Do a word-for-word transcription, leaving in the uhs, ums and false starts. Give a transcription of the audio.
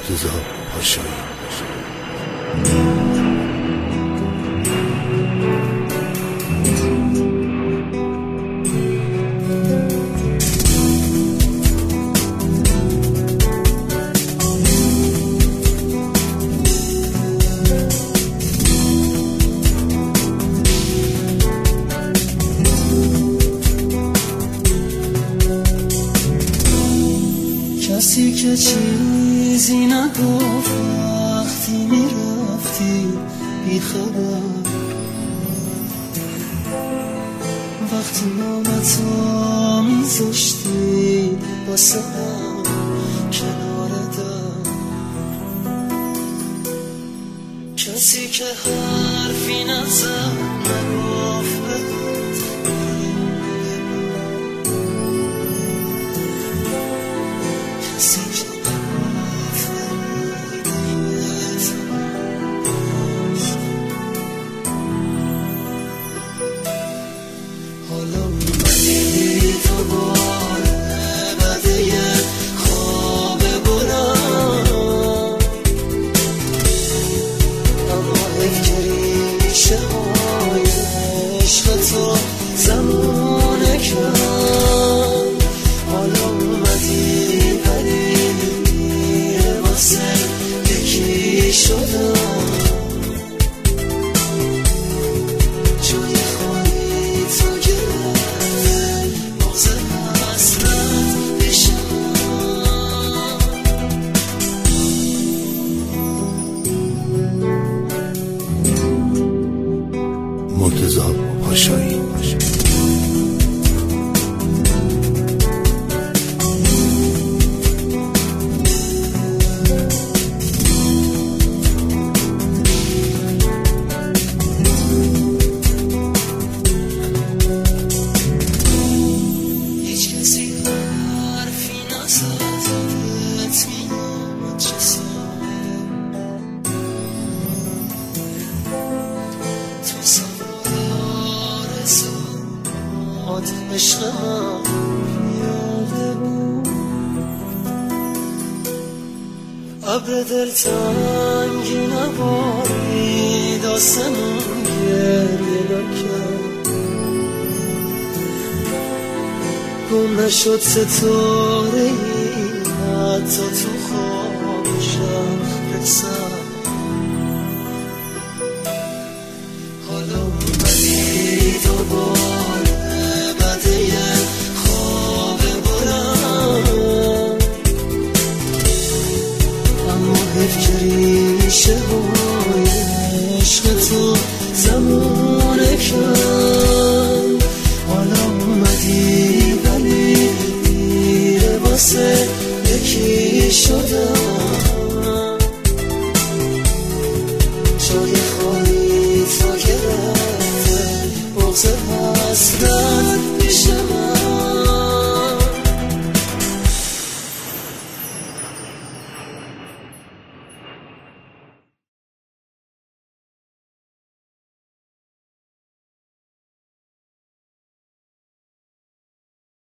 مرتضی پاشایی. کسی که چیزی نگفت وقتی میرفتی بی خبر، وقتی نامتو میذاشتی واسه هم کنار در، کسی که حرفی نزد نگفت بهت کسی که حالا اومدی دوباره بده یه خواب بلند، اما حیف که ریشه های عشق تو زمونه کن. حالا اومدی ولی میره واسه یکی شدم، جای خالی تو گرفت موزه حسرت بشم. مرتضی پاشایی. هیچ کسی حرفی نزد بهت میاد چه ساله، تو سوار آرزو آد عشق من یاده بود، ابر دلتنگی نبارید آسمون گریه نکرد، گم نشد ستاره ای حتی تو خوابشم رسد. حالا اومدی دوباره بده یه خواب بلند، اما حیف که ریشه های عشق تو زمونه کن. حالا اومدی ولی دیره واسه یکی شدم،